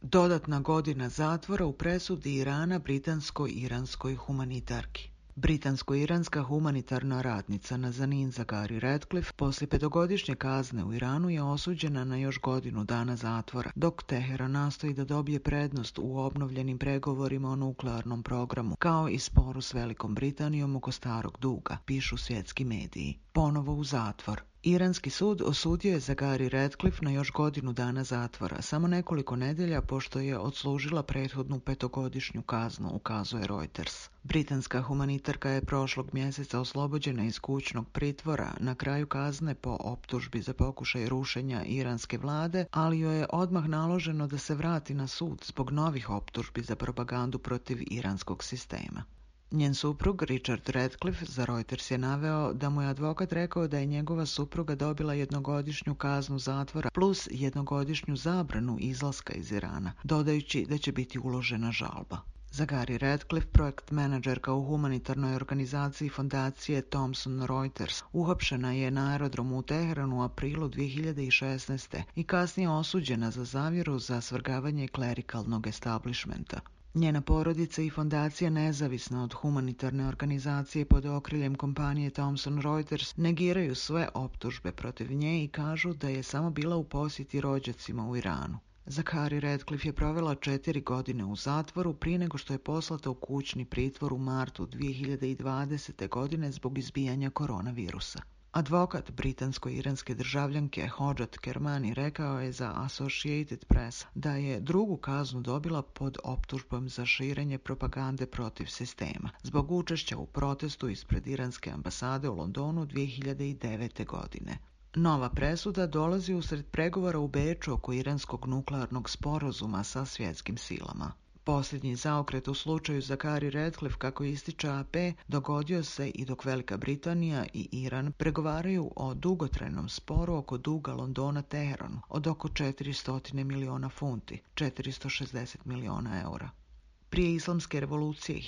Dodatna godina zatvora u presudi Irana britansko-iranskoj humanitarki. Britansko-iranska humanitarna radnica Nazanin Zaghari Ratcliffe poslije 5-godišnje kazne u Iranu je osuđena na još godinu dana zatvora, dok Teheran nastoji da dobije prednost u obnovljenim pregovorima o nuklearnom programu, kao i sporu s Velikom Britanijom oko starog duga, pišu svjetski mediji. Ponovo u zatvor. Iranski sud osudio je Zaghari Ratcliffe na još godinu dana zatvora, samo nekoliko nedjelja pošto je odslužila prethodnu 5-godišnju kaznu, ukazuje Reuters. Britanska humanitarka je prošlog mjeseca oslobođena iz kućnog pritvora na kraju kazne po optužbi za pokušaj rušenja iranske vlade, ali joj je odmah naloženo da se vrati na sud zbog novih optužbi za propagandu protiv iranskog sistema. Njen suprug, Richard Ratcliffe, za Reuters je naveo da mu je advokat rekao da je njegova supruga dobila 1-godišnju kaznu zatvora plus 1-godišnju zabranu izlaska iz Irana, dodajući da će biti uložena žalba. Zaghari Ratcliffe, projekt menadžerka u humanitarnoj organizaciji fondacije Thomson Reuters, uhapšena je na aerodromu u Teheranu u aprilu 2016. i kasnije osuđena za zavjeru za svrgavanje klerikalnog establishmenta. Njena porodica i fondacija, nezavisna od humanitarne organizacije pod okriljem kompanije Thomson Reuters, negiraju sve optužbe protiv nje i kažu da je samo bila u posjeti rođacima u Iranu. Zaghari Ratcliffe je provela 4 godine u zatvoru prije nego što je poslata u kućni pritvor u martu 2020. godine zbog izbijanja koronavirusa. Advokat britansko-iranske državljanke Hodžat Kermani rekao je za Associated Press da je drugu kaznu dobila pod optužbom za širenje propagande protiv sistema, zbog učešća u protestu ispred iranske ambasade u Londonu 2009. godine. Nova presuda dolazi usred pregovora u Beču oko iranskog nuklearnog sporazuma sa svjetskim silama. Posljednji zaokret u slučaju Zaghari Ratcliffe, kako ističe AP, dogodio se i dok Velika Britanija i Iran pregovaraju o dugotrajnom sporu oko duga Londona Teheranu od oko 400 miliona funti, 460 miliona eura. Prije islamske revolucije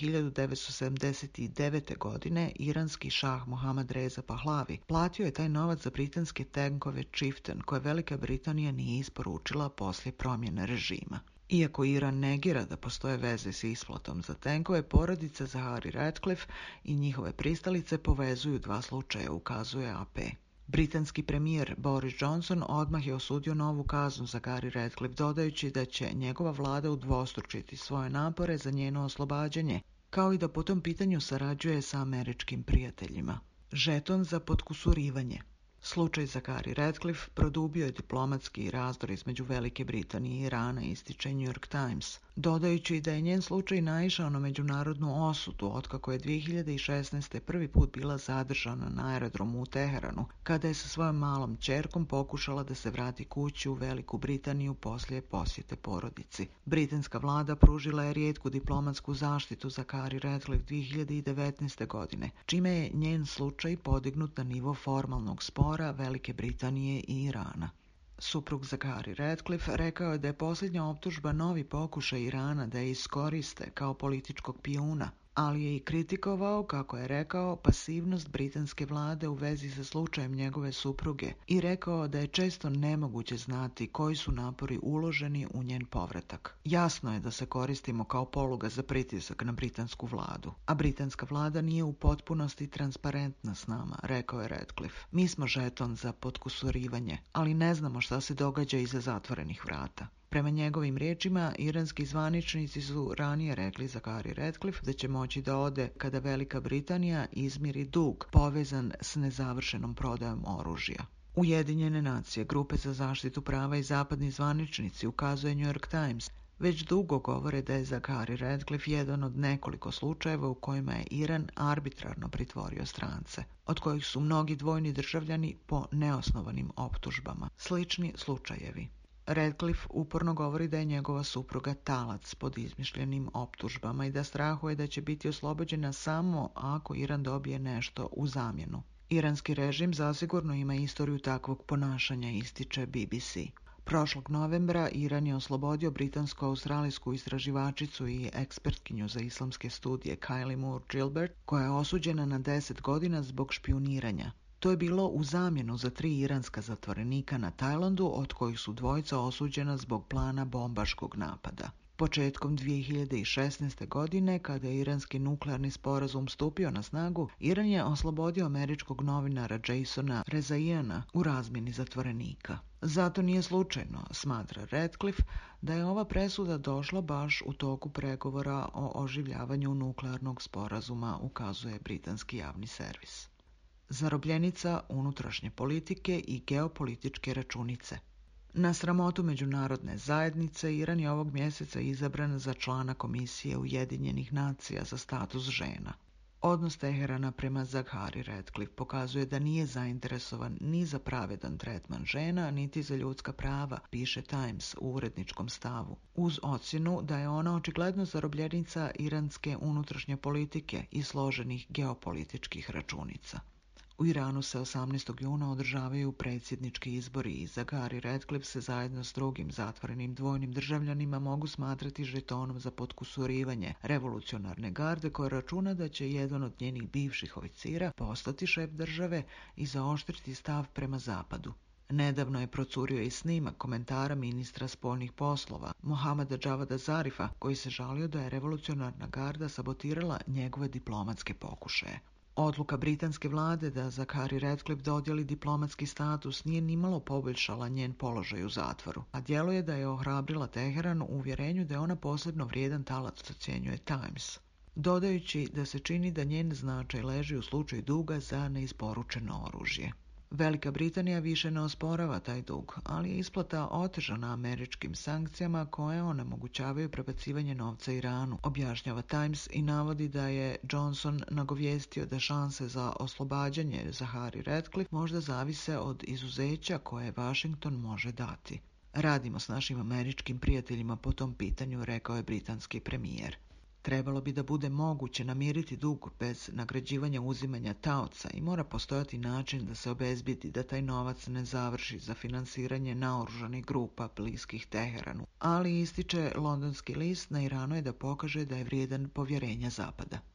1979. godine iranski šah Mohammad Reza Pahlavi platio je taj novac za britanske tenkove Chieftain koje Velika Britanija nije isporučila poslije promjene režima. Iako Iran negira da postoje veze s isplatom za tenkove, porodica Zaghari Ratcliffe i njihove pristalice povezuju dva slučaja, ukazuje AP. Britanski premijer Boris Johnson odmah je osudio novu kaznu Zaghari Ratcliffe, dodajući da će njegova vlada udvostručiti svoje napore za njeno oslobađanje, kao i da po tom pitanju sarađuje sa američkim prijateljima. Žeton za potkusurivanje. Slučaj Zaghari Ratcliffe produbio je diplomatski razdor između Velike Britanije i Irana, ističe New York Times, dodajući da je njen slučaj naišao na međunarodnu osudu otkako je 2016. prvi put bila zadržana na aerodromu u Teheranu, kada je sa svojom malom ćerkom pokušala da se vrati kući u Veliku Britaniju poslije posjete porodici. Britanska vlada pružila je rijetku diplomatsku zaštitu Zaghari Ratcliffe 2019. godine, čime je njen slučaj podignut na nivo formalnog spora Velike Britanije i Irana. Suprug Zaghari Ratcliffe rekao je da je posljednja optužba novi pokušaj Irana da je iskoriste kao političkog pijuna, ali je i kritikovao, kako je rekao, pasivnost britanske vlade u vezi sa slučajem njegove supruge i rekao da je često nemoguće znati koji su napori uloženi u njen povratak. Jasno je da se koristimo kao poluga za pritisak na britansku vladu, a britanska vlada nije u potpunosti transparentna s nama, rekao je Ratcliffe. Mi smo žeton za potkusurivanje, ali ne znamo šta se događa iza zatvorenih vrata. Prema njegovim riječima, iranski zvaničnici su ranije rekli Zaghari Ratcliffe da će moći da ode kada Velika Britanija izmiri dug povezan s nezavršenom prodajom oružja. Ujedinjene nacije, grupe za zaštitu prava i zapadni zvaničnici, ukazuje New York Times, već dugo govore da je Zaghari Ratcliffe jedan od nekoliko slučajeva u kojima je Iran arbitrarno pritvorio strance, od kojih su mnogi dvojni državljani po neosnovanim optužbama. Slični slučajevi. Ratcliffe uporno govori da je njegova supruga talac pod izmišljenim optužbama i da strahuje da će biti oslobođena samo ako Iran dobije nešto u zamjenu. Iranski režim zasigurno ima istoriju takvog ponašanja, ističe BBC. Prošlog novembra Iran je oslobodio britansko-australijsku istraživačicu i ekspertkinju za islamske studije Kylie Moore Gilbert, koja je osuđena na 10 godina zbog špijuniranja. To je bilo u zamjenu za 3 iranska zatvorenika na Tajlandu, od kojih su 2 osuđena zbog plana bombaškog napada. Početkom 2016. godine, kada je iranski nuklearni sporazum stupio na snagu, Iran je oslobodio američkog novinara Jasona Rezaijana u razmjeni zatvorenika. Zato nije slučajno, smatra Ratcliffe, da je ova presuda došla baš u toku pregovora o oživljavanju nuklearnog sporazuma, ukazuje britanski javni servis. Zarobljenica unutrašnje politike i geopolitičke računice. Na sramotu međunarodne zajednice, Iran je ovog mjeseca izabran za člana Komisije Ujedinjenih nacija za status žena. Odnos Teherana prema Zaghari Ratcliffe pokazuje da nije zainteresovan ni za pravedan tretman žena, niti za ljudska prava, piše Times u uredničkom stavu, uz ocjenu da je ona očigledno zarobljenica iranske unutrašnje politike i složenih geopolitičkih računica. U Iranu se 18. juna održavaju predsjednički izbori i Zaghari Ratcliffe se zajedno s drugim zatvorenim dvojnim državljanima mogu smatrati žetonom za potkusurivanje revolucionarne garde, koja računa da će jedan od njenih bivših oficira postati šef države i zaoštriti stav prema zapadu. Nedavno je procurio i snimak komentara ministra spoljnih poslova Mohammada Javada Zarifa, koji se žalio da je revolucionarna garda sabotirala njegove diplomatske pokušaje. Odluka britanske vlade da Zaghari Ratcliffe dodijeli diplomatski status nije nimalo poboljšala njen položaj u zatvoru, a djeluje da je ohrabrila Teheran u uvjerenju da je ona posebno vrijedan talac, ocjenjuje Times, dodajući da se čini da njen značaj leži u slučaju duga za neisporučeno oružje. Velika Britanija više ne osporava taj dug, ali je isplata otežana američkim sankcijama koje onemogućavaju prebacivanje novca Iranu, objašnjava Times i navodi da je Johnson nagovijestio da šanse za oslobađanje Zaghari Ratcliffe možda zavise od izuzeća koje Washington može dati. Radimo s našim američkim prijateljima po tom pitanju, rekao je britanski premijer. Trebalo bi da bude moguće namiriti dug bez nagrađivanja uzimanja taoca i mora postojati način da se obezbijedi da taj novac ne završi za finansiranje naoružanih grupa bliskih Teheranu. Ali, ističe londonski list, na Iranu je da pokaže da je vrijedan povjerenja Zapada.